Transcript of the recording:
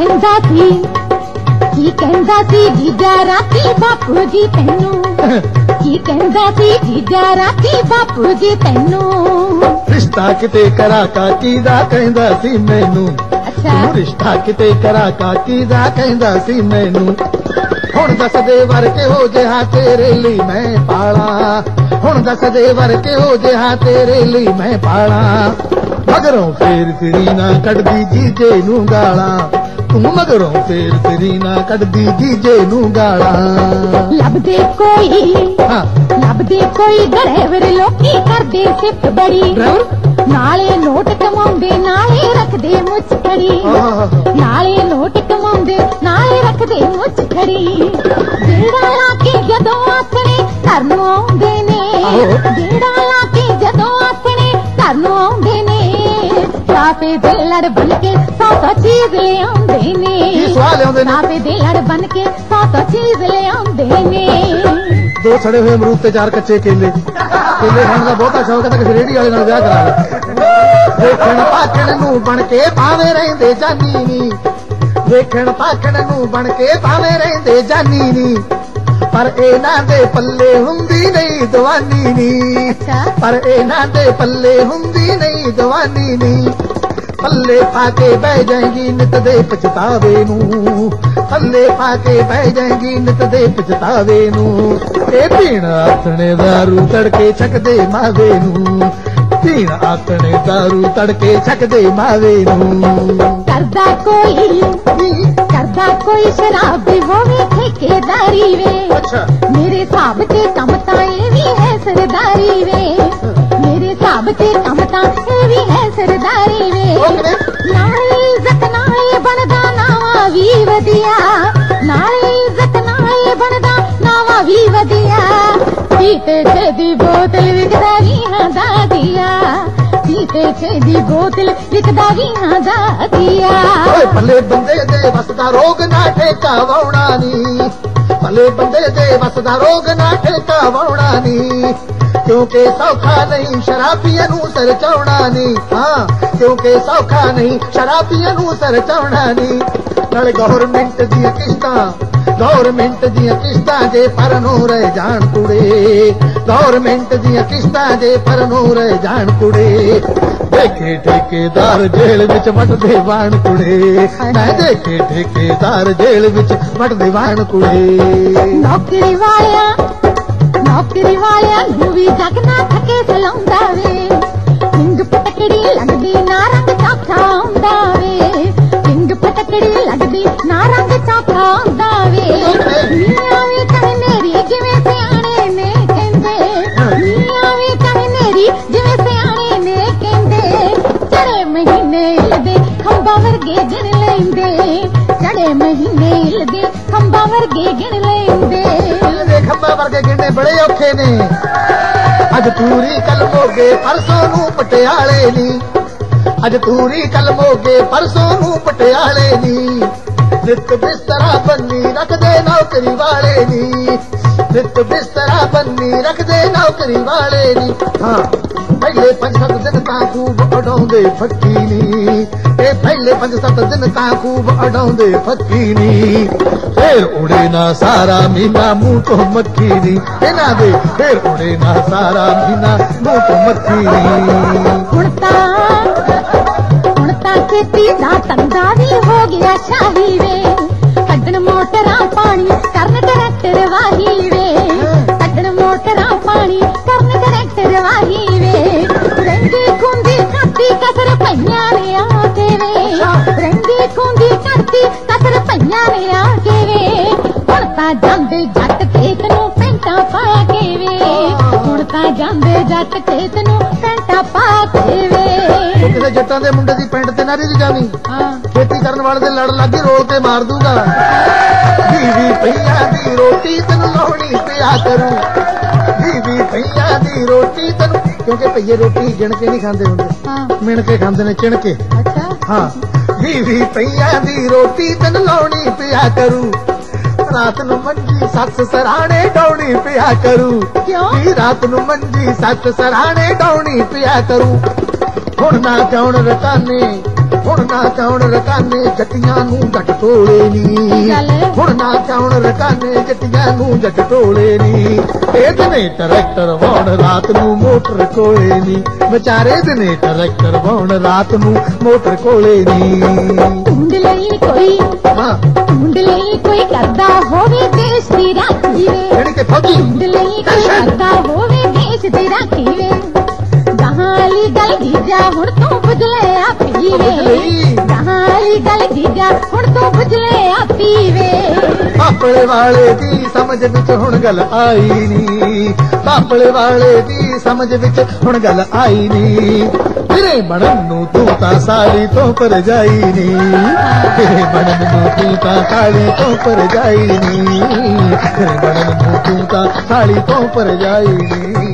कहंदा सी जीजा राती बापू जी तैनू की कहंदा सी जीजा राती बापू जी तैनू रिश्ता किते करा काकी दा कहंदा सी मैनू अच्छा रिश्ता किते करा काकी दा कहंदा सी मैनू हुण दस दे वर किहो जिहा तेरे लई मैं पाला हुण दस दे वर किहो जिहा तेरे लई मैं पाला मगरों फेर फिरी ना कढदी जीजे नू गाला तू मगरों फेर फिरी ना कढदी जीजे नू गाला लभदे कोई ड्राइवर लोकी करदे सिफ्त बड़ी नाले नोट कमाउंदे नाले रखदे मुछ खड़ी नाले नोट कमाउंदे नाले रखदे मुछ खड़ी जेड़ा लाके जदों आसने घर नूं आउंदे ने जेड़ा लाके जदों आसने घर नूं आउंदे ने साफे दे लड़ बन के 100 चीज ले आउंदे ने साफे दे लड़ बन के 100 चीज ले आउंदे ने 2 सड़े हुए अमरूद ते 4 कच्चे केले खाने का बहुता शौक है किसी रेहड़ी वाले नाल विआह करा ले देखण पाखण नूं बन के भावे रहिंदे जानी नी देखण पाखण नूं बन के भावे रहिंदे जानी नी पर इन्हां दे पल्ले हुंदी नहीं दवानी नी पर इन्हां दे पल्ले हुंदी नहीं दवानी नी पल्ले पाके बह जाएगी नित दे पछतावे नू पल्ले पाके बह जाएगी नित दे पछतावे नू ए पीण आथणे दारू तड़के छकदे मावे नू पीण आथणे दारू तड़के छकदे मावे नू करदा कोई शराब होवे ठेकेदारी वे अच्छा मेरे हिसाब ते कम तां ए वी है सरदारी वे मेरे हिसाब ते कम तां ए वी है सरदारी वे नाले इज्जत नाले बनदा नावा वी वधिया नाले इज्जत नाले बनदा नावा वी वधिया पीते दी बोतल विकदा वी हां दा दिया पीते दी बोतल विकदा वी हां दा दिया भले बंदे दे वसदा रोग ना ठेका वाउणा नी भले बंदे दे वसदा रोग ना ठेका वाउणा नी क्योंकि सौखा नहीं शराबियां नू सर चौड़ा नी हाँ क्योंकि सौखा नहीं शराबियां नू सर चौड़ा नी नाले गवर्नमेंट दियां किस्तां जे परनों रह जान कुड़े गवर्नमेंट दियां किस्तां जे परनों रह जान कुड़े देखे ठेकेदार जेल विच वटदे वाण कुड़े मैं देखे ठेकेदार जेल विच वटदे वाण कुड़े नौकरी वालिया नू वी जग ना थके सलाउंदा वे सिंग पटकड़ी लगदी ना रंग चौखा आउंदा वे सिंग पटकड़ी लगदी ना रंग चौखा आउंदा वे मीआं वी कहे नेरी जिवें सियाणे ने कहंदे मीआं वी कहे नेरी जिवें सियाणे ने कहंदे चढ़े महीने इलदे खंबा वर्गे गिण लैंदे चढ़े महीने इलदे खंबा वर्गे गिण लैंदे खंबा वर्गे गिणने बड़े औखे ने अज तूरी कल मोगे परसों नू पटियाले नी अज तूरी कल मोगे परसों नू पटियाले नी नित बिस्तरा बन्नी रख दे नौकरी वाले नी नित बिस्तरा बन्नी रख दे नौकरी वाले नी हाँ पहले 5-7 दिन तां खूब उड़ाउंदे फक्की नी ए पहले 5-7 दिन तां खूब उड़ाउंदे फक्की नी फिर उड़े ना सारा महीना मुंह तो मक्खी नी इन्हां दे फिर उड़े ना सारा महीना मुंह तो मक्खी नी हुण तां खेती दा धंधा वी हो गया शाही वे कड्डण मोटरां पानी करन ट्रैक्टर वाही वे कड्डण मोटरां पानी करन ट्रैक्टर वाही वे रंगी खुंदी करती कसर पईयां ने आके वे रंगी खुंदी करती कसर पईयां ने आके वे हुण तां जांदे जट खेत नूं पैंटां पा के वे हुण तां जांदे जट खेत नूं पैंटां पा के वे किसी जट्टां दे मुंडे दी पैंट ते ना रिज जावी खेती करन वाले दे लड़ लागी रोल ते मार दूगा 20 पईयां दी रोटी तैनूं लाउणी पिया करूं 20 पईयां दी रोटी तैनूं क्योंकि भईए रोटी गिण के नहीं खांदे हुंदे मिण के खांदे ने चिण के अच्छा हाँ 20 पईयां दी रोटी तैनूं लाउणी पिया करूं रात नूं मंजी सੱਸ सराणे डौणी पिया करूं क्यों रात नूं मंजी सੱਸ सराणे डौणी पिया करूं हुण ना जाउण रटाने ਹੁਣ ਨਾ ਕੌਣ ਰਕਾਨੇ ਜੱਟੀਆਂ ਨੂੰ ਜੱਟ ਟੋਲੇ ਨੀ ਹੁਣ ਨਾ ਕੌਣ ਰਕਾਨੇ ਜੱਟੀਆਂ ਨੂੰ ਜੱਟ ਟੋਲੇ ਨੀ ਇਹ ਦਿਨੇ ਟਰੈਕਟਰ ਵਾਉਣ ਰਾਤ ਨੂੰ ਮੋਟਰ ਕੋਲੇ ਨੀ ਵਿਚਾਰੇ ਦਿਨੇ ਟਰੈਕਟਰ ਵਾਉਣ ਰਾਤ ਨੂੰ ਮੋਟਰ ਕੋਲੇ ਨੀ ਢੂੰਡ ਲਈ ਕੋਈ ਹਾਂ ਢੂੰਡ ਲਈ ਕੋਈ ਕਰਦਾ ਹੋਵੇ ਦੇਸ਼ ਦੀ ਰਾਖੀ ਵੇ ਜਿਹੜੀ ਕਿ ਫੌਜੀ ਢੂੰਡ ਲਈ ਕੋਈ ਕਰਦਾ ਹੋਵੇ ਦੇਸ਼ ਦੀ ਰਾਖੀ ਵੇ ਗਾਲੀ ਗੱਲ ਦੀ ਜਾ ਹੁਣ ਤੂੰ ਬੁਝਲੇ ਆਪੀ ਵੇ ਗਾਲੀ ਗੱਲ ਦੀ ਜਾ ਹੁਣ ਤੂੰ ਬੁਝਲੇ ਆਪੀ ਵੇ ਪਾਪਲੇ ਵਾਲੇ ਦੀ ਸਮਝ ਵਿੱਚ ਹੁਣ ਗੱਲ ਆਈ ਨੀ ਪਾਪਲੇ ਵਾਲੇ ਦੀ ਸਮਝ ਵਿੱਚ ਹੁਣ ਗੱਲ ਆਈ ਨੀ ਤੇਰੇ ਬਣਨ ਨੂੰ ਤੂੰ ਤਾਂ ਸਾਲੀ ਤੋਂ ਪਰ ਜਾਈ ਨੀ ਤੇਰੇ ਬਣਨ ਨੂੰ ਤੂੰ ਤਾਂ ਸਾਲੀ ਤੋਂ ਪਰ ਜਾਈ ਨੀ ਤੇਰੇ ਬਣਨ ਨੂੰ ਤੂੰ ਤਾਂ ਸਾਲੀ ਤੋਂ ਪਰ ਜਾਈ ਨੀ